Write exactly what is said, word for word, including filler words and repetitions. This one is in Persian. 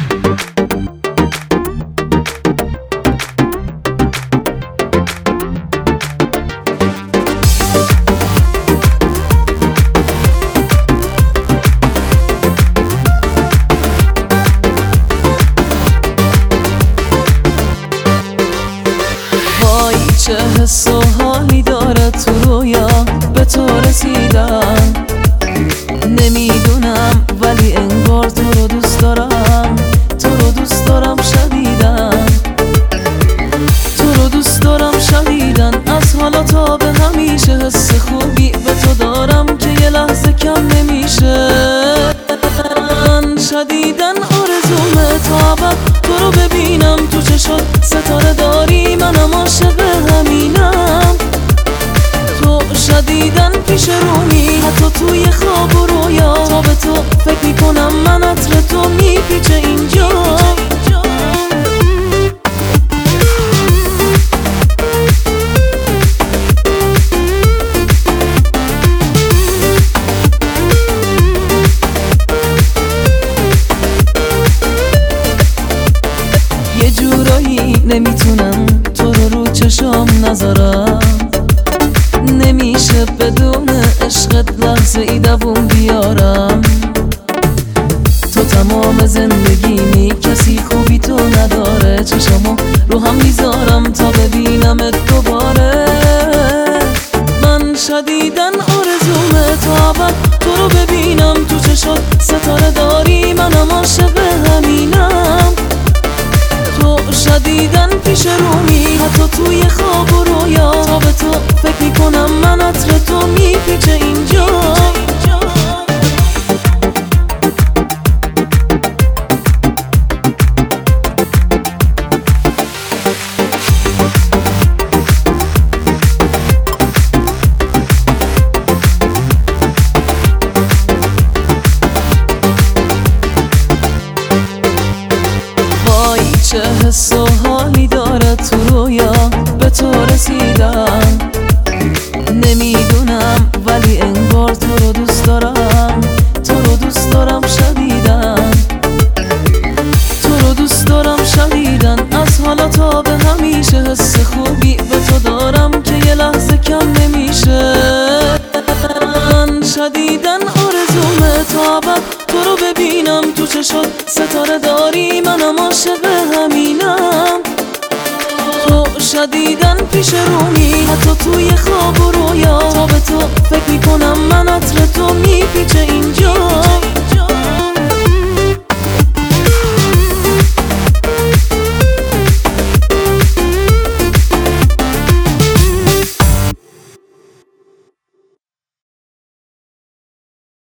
چه حس و حالی داره تو رویا به تو رسیدم، نمیدونم ولی انگار تو رو دوست دارم، تو رو دوست دارم شدیدن، تو رو دوست دارم شدیدن. از حالا تا به همیشه حس خوبی به تو دارم که یه لحظه کم نمیشه. من شدیدن آرزومه تا ابد تو رو ببینم تو چشات ستاره داری، منم عاشق همینم. تو شدیدن پیش رومی حتی توی خواب و رویا، تا به تو فکر میکنم من عطر تو میپیچه اینجا. یه جورایی نمیتونم تو رو رو چشام نذارم، نمیشه بدون عشقت لحظه ای دووم بیارم. تو تمام زندگیمی، کسی خوبی تو نداره، چشامو رو هم میذارم تا ببینمت دوباره. من شدیدن آرزومه تا ابد تو رو ببینم تو چشات ستاره داری، منم عاشق همینم. تو شدیدن پیش رومی حتی توی خواب و رویا، تا به تو فکر میکنم من عطر تو میپیچه اینجا. چه حس و حالی داره تو رویا به تو رسیدم، نمیدونم ولی انگار تو رو دوست دارم، تو رو دوست دارم شدیدن، تو رو دوست دارم شدیدن. از حالا تا به همیشه حس خوبی به تو دارم که یه لحظه کم نمیشه. من شدیدن آرزومه تا ابد تو رو ببینم تو چشات ستاره داری، منم عاشق همینم. تو شدیدن پیش رومی حتی توی خواب و رویا، تا به تو فکر میکنم من عطر تو میپیچه اینجا.